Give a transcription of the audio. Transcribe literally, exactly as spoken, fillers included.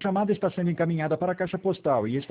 chamada está sendo encaminhada para a caixa postal e está